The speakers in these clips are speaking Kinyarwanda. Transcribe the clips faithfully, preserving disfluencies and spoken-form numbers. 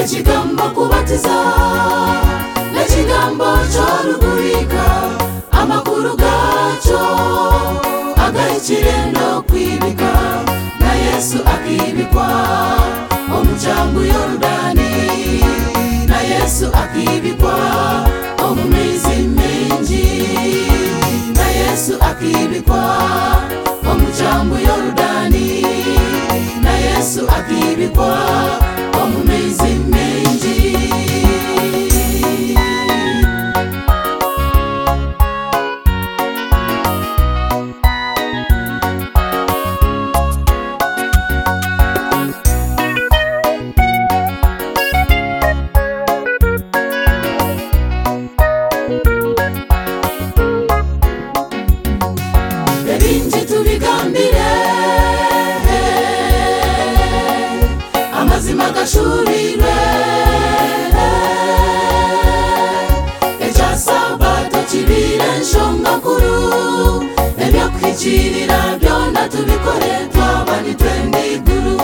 ekigambo kubatiza n'ekigambo ky'olugulika amakulu gakyo agayikire n'okwibika na Yesu akibikwa omukyambu Yorudaani na Yesu akibikwa omumaizi mengi na Yesu akibikwa omukyambu Yorudaani na Yesu akibikwa omumaizi mengi. Ebingi tubigambire amazima gashurirwe ekya Sabato kibire enshonga nkuru ebyokwikirira byonna tubikore twaba nitwenda iguru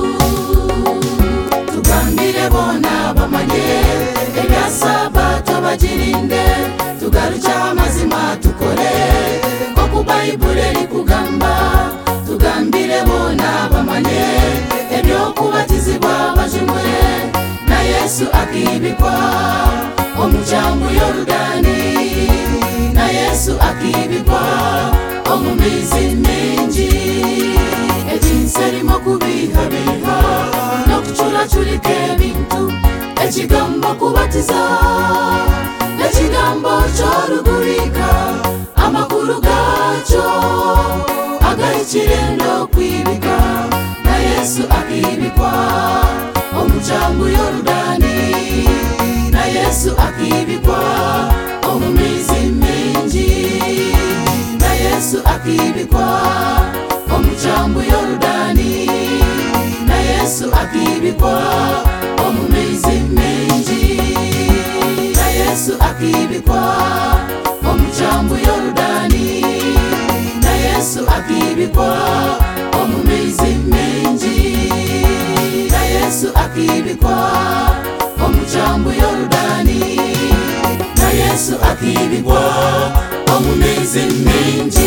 tugambire bona bamanye ebya Sabato bagirinde tugarukye amazima tukore ku Bayibuli likugamba tugambire bona bamanye ebyokubatizibwa bajumwe na Yesu akibikwa omukyambu Yorudaani na Yesu akibikwa omumaizi mengi ekinserimo kubihabiha n'okuculaculika ebintu ekigambo kubatiza n'ekigambo ky'olugulika amakulu gakyo agayikire n'okwibika na Yesu akibikwa omukyambu Yorudaani na Yesu akibikwa omumaizi mengi na Yesu akibikwa omukyambu Yorudaani na Yesu akibikwa omumaizi mengi na Yesu akibikwa omukyambu Yorudaani na Yesu akibikwa omumaizi mengi na Yesu akibikwa omukyambu Yorudaani na Yesu akibikwa omumaizi mengi.